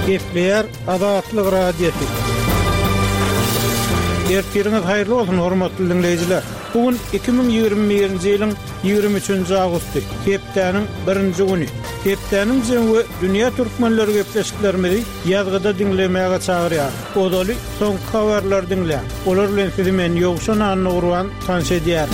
Gefler Adatlyk radiosu. Ertiriniz hayırlı olsun hormatly dinleyijiler. Bugün 2021-nji ýylyň 23-nji agusty, hepdeniň 1-nji güni. Hepdeniň jemgy dünýä türkmenleri gepleşiklerimizi ýazgyda dinlemäge çagyrýar. Odaly soňky habarlar dinle. Olar bilen sizi men ýogşan anlagurwan tanşedýär.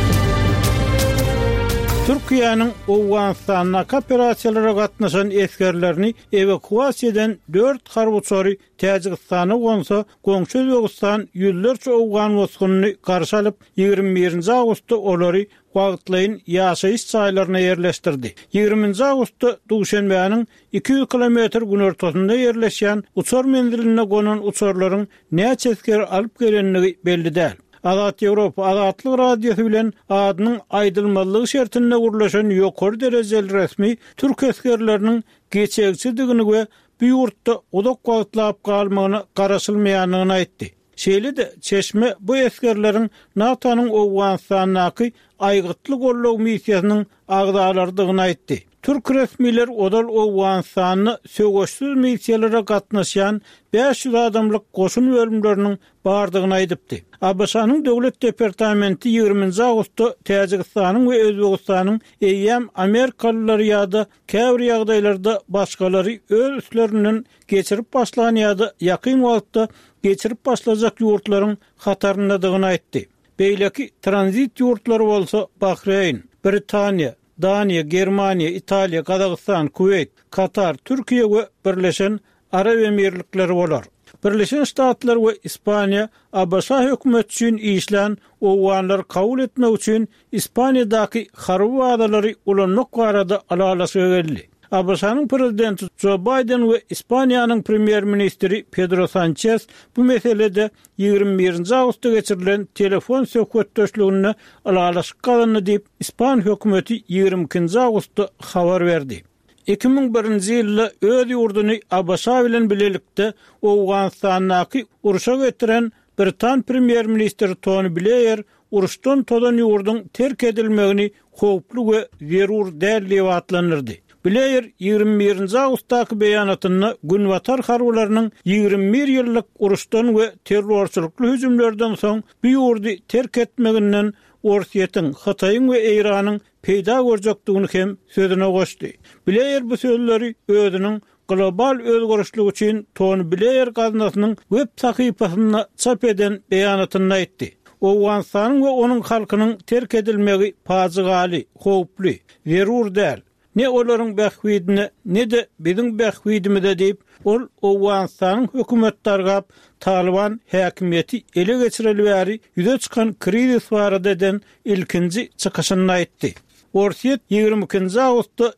Türkiýanyň Awganistana operasiýalara gatnaşan eskerlerini evakuasiýadan 4 harbuçary Täjikistana gonsa, goňşy Özbegistan ýüzlerçe Awgan woskuny garşy alyp 21-nji awgustda olary wagtlaýyn ýaşaýyş çaýlaryna ýerleşdirdi. 20-nji awgustda Duşanbeýanyň 200 kilometr günortasynda ýerleşýän uçar menziline gonan uçarlaryň näçe esker alyp gelenligi belli däl. Adat Ýewropa Adatlyk radiosu bilen adynyň aýdylmalygy şertinde gurlaşan ýokary derejeli resmi türk eskerleriniň geçegçidigini we bu ýurtda odak wagtlap galmagyny garaşylmaýanyny aýtdy. Şeýle-de Çeşme bu eskerleriň NATO'nyň Awganistanaky aýgytly gollaw missiýasynyň agdalardygyny aýtdy. Türk resmiler odal Awganistany söwüşsiz missiýalara gatnaşan 500 adamlyk goşun bölümleriniň bardygyny aýdypdy. ABŞ-nyň döwlet departamenti 20-nji awgustda Täjikistanyň we Özbegistanyň eýýäm Amerikalylary ýa-da käbir ýagdaýlarda başgalary öz üstlerinden geçirip başlayan ýa-da ýakyn wagtda geçirip başlajak ýurtlaryň hataryndadygyny aýtdy. Beýleki tranzit ýurtlary bolsa Bahreyn, Britaniýa, Daniýa, Germaniýa, Italiýa, Kazakystan, Kuweyt, Katar, Türkiýe we Birleşen Arab Emirlikleri bolar. Birleşen Ştatlar we Ispaniýa ABŞ hökümeti üçin işlän owganlar kabul etmek üçin Ispaniýadaky harby wadalary ulanmak barada alalasy geldi. ABŞ-nyň prezidenti Joe Biden we Ispaniýanyň premier ministri Pedro Sanchez bu meselede 21-nji awgustda geçirilen telefon söhbetdeşligine alalaşyk galyny diýip İspan hökümeti 22-nji awgustda habar berdi. 2001-nji ýylda öz ýurduny ABŞ bilen bilelikde Awganistanaky uruşa getiren Britan premier ministri Tony Blair uruşdan todan ýurduň terk edilmegini howply we zerur däl diýip atlanyrdy. Blair 21-nji awgustdaky beýanatyny günwatar harbylarynyň 21 ýyllyk uruşdan we terrorçylykly hüjümlerden soň bu ýurdy terk etmeginden Orsiýetiň, Hataýyň we Eýranyň peýda görjekdigini hem sözüne goşdy. Blair bu sözleri özüniň global özgörüşlük üçin Tony Blair gazinasynyň web sahypasyna çap eden beýanatyny aýtdy. Awganistanyň we onuň halkynyň terk edilmegi pazygaly, howply, zerur däl. Ne olaryň bähwidine, ne de biziň bähwidimizde diýip ol Awganistanyň hökümet targap Taliban häkimiýeti ele geçirilip bäri ýüze çykan krizis barada eden ilkinji çykyşyny aýtdy. Orsiýet 22-nji awgustda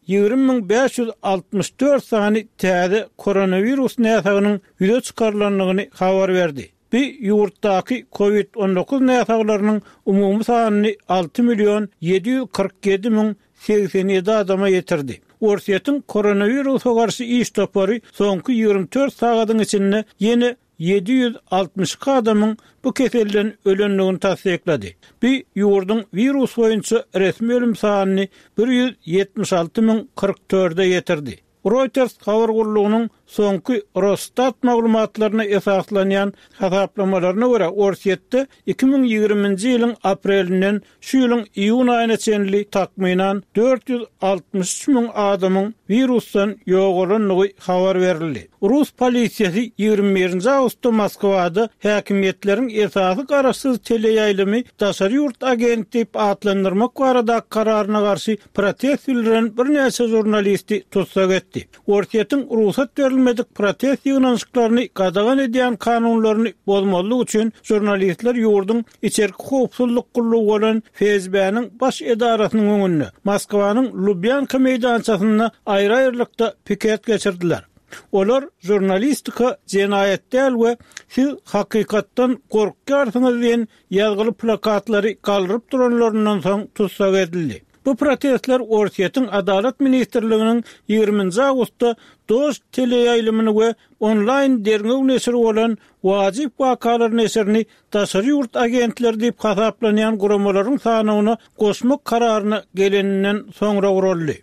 20.564 sany täze koronavirus näsagynyň ýüze çykarlanlygyny habar berdi. Bu ýurtdaky COVID-19 näsaglarynyň umumy sanyny 6.747.087 adama ýetirdi. Orsiýetiň koronavirusa garşy iş topary soňky 24 sagatyň içinde ýene 762 adamyň bu keselden ölenligini tasdiklady. Bu ýurduň virus boýunça resmi ölüm sanyny 176.044'e ýetirdi. Reuters habar gurulugynyň soňky Rostat maglumatlaryna esaslanýan hasaplamalarına görä Orsiýetde 2020-nji ýylyň aprelinden şu ýylyň iýun aýyna çenli takmynan 463.000 adamyň virusdan ýogalanlygy habar berildi. Rus polisiýasy 21-nji awgustda Moskwada häkimiýetleriň esasy garaşsyz teleýaýlymy daşary ýurt agenti diýip atlandyrmak barada kararyna garşy protest bildiren birnäçe jurnalisti tutsak etdi. Orsiýetiň ruhsat berilmedik protest ýygnaşyklaryny gadagan edýän kanunlaryny bozmalyk üçin jurnalistler ýurduň içerki howpsuzlyk gullugy bolan FSB-niň baş edarasynyň öňünde Moskwanyň Lubyanka meýdançasyna aýry-aýrylykda piket geçirdiler. Olar jurnalistika jenaýet däl we siz hakykatdan gorkýarsyňyz diýen ýazgyly plakatlary galdyryp duranlaryndan soň tutsak edildi. Bu protestler Orsiýetiň Adalet ministrliginiň 20-nji awgustda Dost teleýaýlymyny we online derňew nesiri bolan wajyp wakalar nesirini daşary ýurt agentleri diýip hasaplanýan guramalaryň sanyny goşmak kararyna geleninden soňra guruldy.